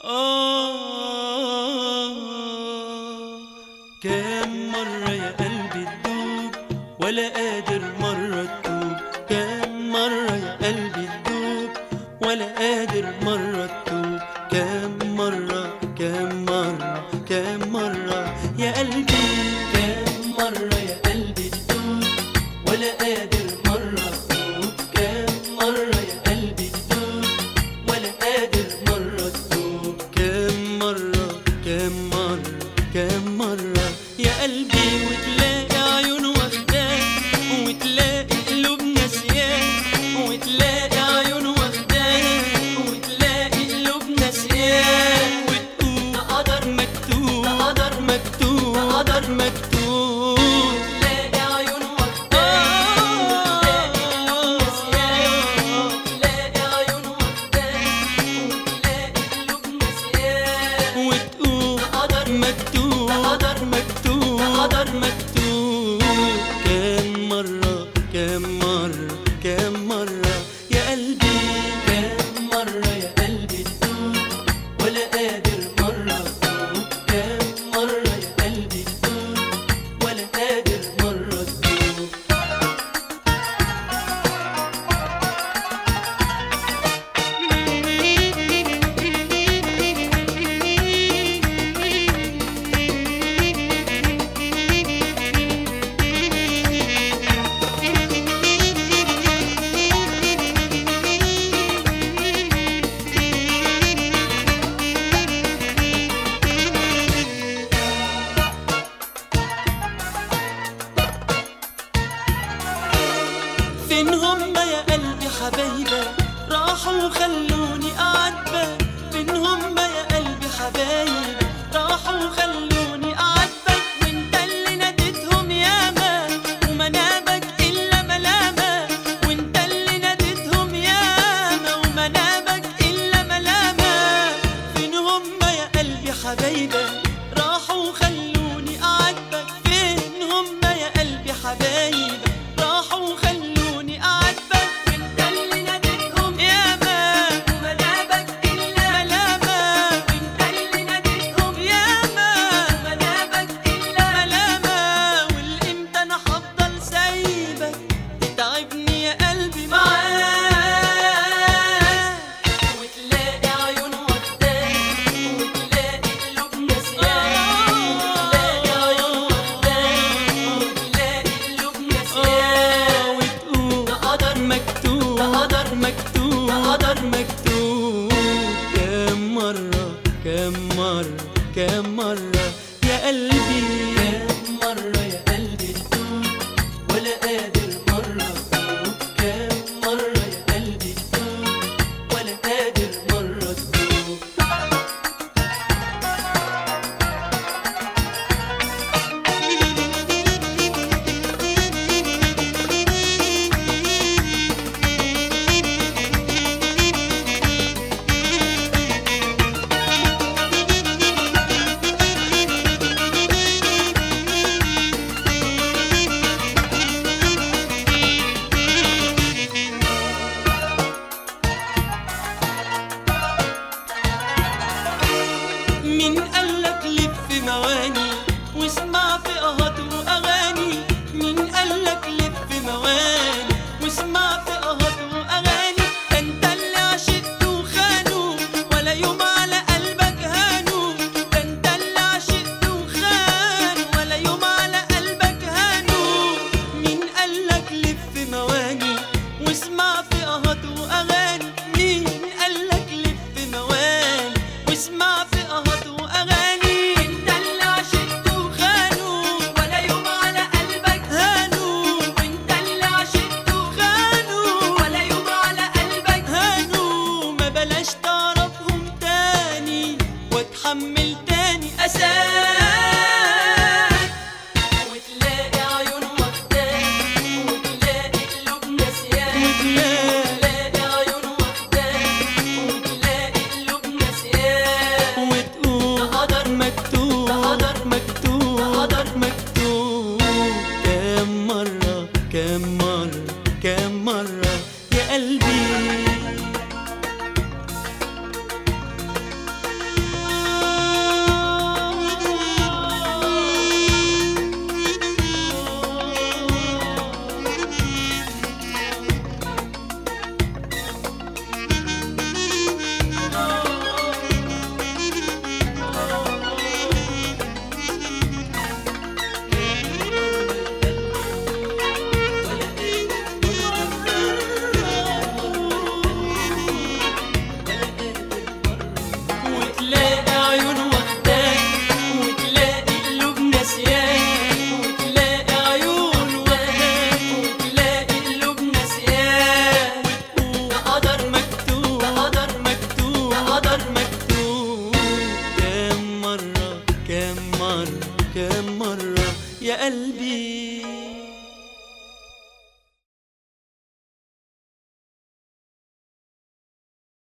كم مرة يا قلبي تدوب ولا قادر مرة تتوب. كم مرة يا قلبي تدوب ولا قادر مرة تتوب. كم مرة كم مرة كم مرة يا قلبي. كم مرة يا قلبي تدوب ولا قادر مرة تتوب. كم مرة يا قلبي تدوب ولا قادر مرة تتوب. كم مرة كم مرة كم مرة يا قلبي. وتلاقي عيون واخداك وتلاقي قلوب ناسياك. وتلاقي عيون واخداك وتلاقي قلوب ناسياك. وتقول ده قدر مكتوب، ده قدر مكتوب، ده قدر مكتوب. وتلاقي عيون واخداك وتلاقي قلوب ناسياك. وتلاقي عيون واخداك وتلاقي قلوب ناسياك. وتقول ده قدر مكتوب، ده قدر مكتوب، ده قدر مكتوب. كم مرة كم مرة كم مرة يا قلبي. كم مرة يا قلبي تدوب ولا قادر مرة تتوب. كم مرة يا قلبي تدوب ولا قادر مرة تتوب. فين هما يا قلبي حبايبك راحوا وخلوني أعاتبك. فين هما يا قلبي حبايبك راحوا وخلوني أعاتبك. وانت اللي ناديتهم ياما ومنابك إلا ملامة. وانت اللي ناديتهم ياما ومنابك إلا ملامة. فين هما يا قلبي حبايبك راحوا وخلوني أعاتبك. فين هما يا قلبي حبايبك راحوا وخلوني أعاتبك. وانت اللي ناديتهم ياما ومنابك إلا ملامة. وانت اللي ناديتهم ياما ومنابك إلا ملامة. والإمتى أنا هفضل سايبك تتعبني يا قلبي معاك. وتلاقي عيون واخداك وتلاقي قلوب ناسياك. وتلاقي عيون واخداك وتلاقي قلوب ناسياك. وتقول ده قدر مكتوب، ده قدر مكتوب، ده قدر مكتوب. كم مرة كم مرة كم مرة يا قلبي. كم مرة يا قلبي تدوب ولا قادر مرة تتوب. كم مرة يا قلبي تدوب ولا قادر